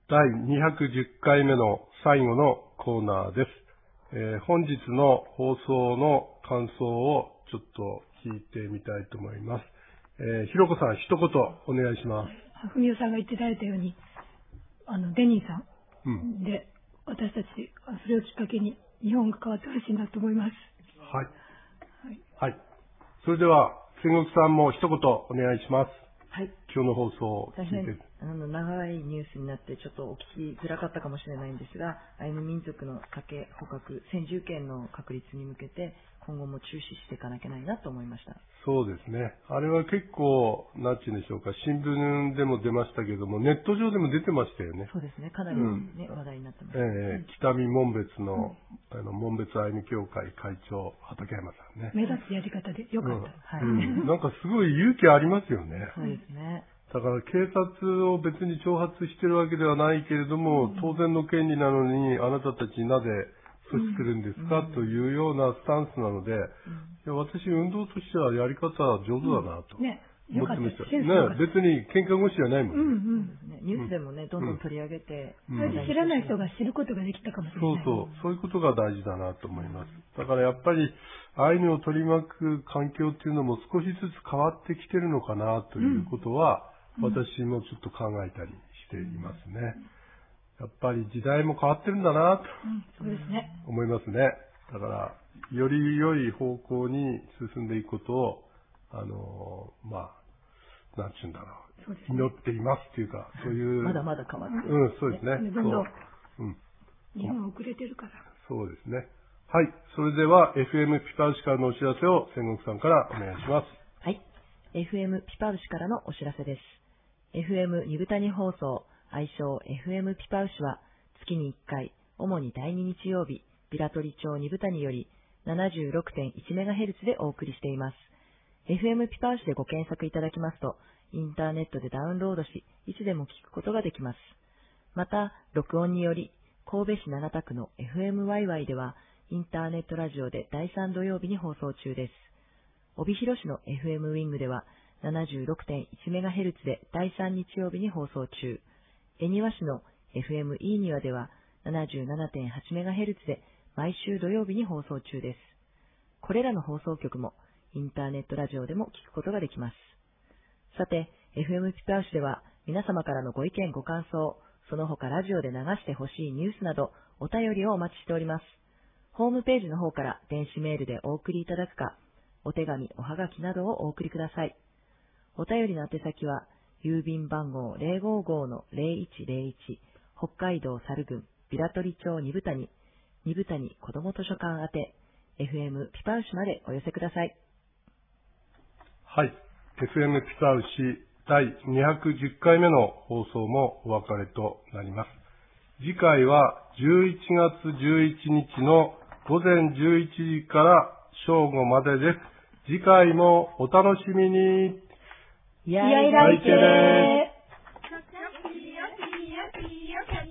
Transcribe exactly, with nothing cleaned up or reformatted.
だいにひゃくじゅっかいめの最後のコーナーです。えー、本日の放送の感想をちょっと聞いてみたいと思います。えー、ひろこさん、一言お願いします。 ふみおさんが言ってられたように、あのデニーさんで、うん、私たちそれをきっかけに日本が変わってほしいなと思います。 はい。はい。はい、それでは千石さんも一言お願いします。 はい。 今日の放送を聞いて。 大変あの長いニュースになってちょっとお聞きづらかったかもしれないんですが、アイヌ民族の酒捕獲、先住権の確立に向けて今後も注視していかなきゃないなと思いました。 そうですね。あれは結構、なんて言うんでしょうか、新聞でも出ましたけども、ネット上でも出てましたよね。 そうですね。かなり、ねうん、話題になってます、ね。 ええー、北見門別の、うん、あの門別アイヌ協会会長畠山さんね。 目立つやり方でよかった。 うん、はい、うん。なんかすごい勇気ありますよね。 そうですね。 だから警察を別に挑発してるわけではないけれども、うん、当然の権利なのにあなたたちなぜ阻止するんですか、うん、というようなスタンスなので、うん、いや私運動としてはやり方上手だなと思ってました。ね、ね、別に喧嘩腰じゃないもんね。うんうんね、ニュースでもね、どんどん取り上げて、 うんうん、知らない人が知ることができたかもしれない。 そうそう、そういうことが大事だなと思います。だからやっぱりアイヌを取り巻く環境っていうのも少しずつ変わってきてるのかなということは、うん、私もちょっと考えたりしていますね。やっぱり時代も変わってるんだなと思いますね。だからより良い方向に進んでいくことをあのまあなんていうんだろう、う、ね、祈っていますっていうか、そういうまだまだ変わってる。 うん、そうですね。 どんどん日本は遅れてるから。 そうですね。はい、それでは エフエム ピパウシからのお知らせを千石さんからお願いします。 はい、エフエム ピパウシからのお知らせです。エフエム ニブタニ放送、愛称 エフエム ピパウシは月にいっかい、主にだいに日曜日、ビラトリ町ニブタニより ななじゅうろくてんいちメガヘルツ でお送りしています。エフエム ピパウシでご検索いただきますと、インターネットでダウンロードし、いつでも聞くことができます。また、録音により、神戸市長田区の エフエムワイワイ では、インターネットラジオでだいさん土曜日に放送中です。帯広市の エフエム ウィングでは、ななじゅうろくてんいちメガヘルツ でだいさん日曜日に放送中。恵庭市の エフエム イーニワでは ななじゅうななてんはちメガヘルツ で毎週土曜日に放送中です。これらの放送局もインターネットラジオでも聞くことができます。さて、エフエム ピパウシでは皆様からのご意見ご感想、その他ラジオで流してほしいニュースなどお便りをお待ちしております。ホームページの方から電子メールでお送りいただくか、お手紙、おはがきなどをお送りください。お便りの宛先は、郵便番号 ゼロごーごーのゼロいちゼロいち 北海道猿郡ビラトリ町ニブタニ、ニブタニ子ども図書館宛て エフエム ピパウシまでお寄せください。 はい、エフエム ピパウシだいにひゃくじゅっかいめの放送もお別れとなります。次回はじゅういちがつじゅういちにちのごぜんじゅういちじから正午までです。次回もお楽しみに。 やいらいけー。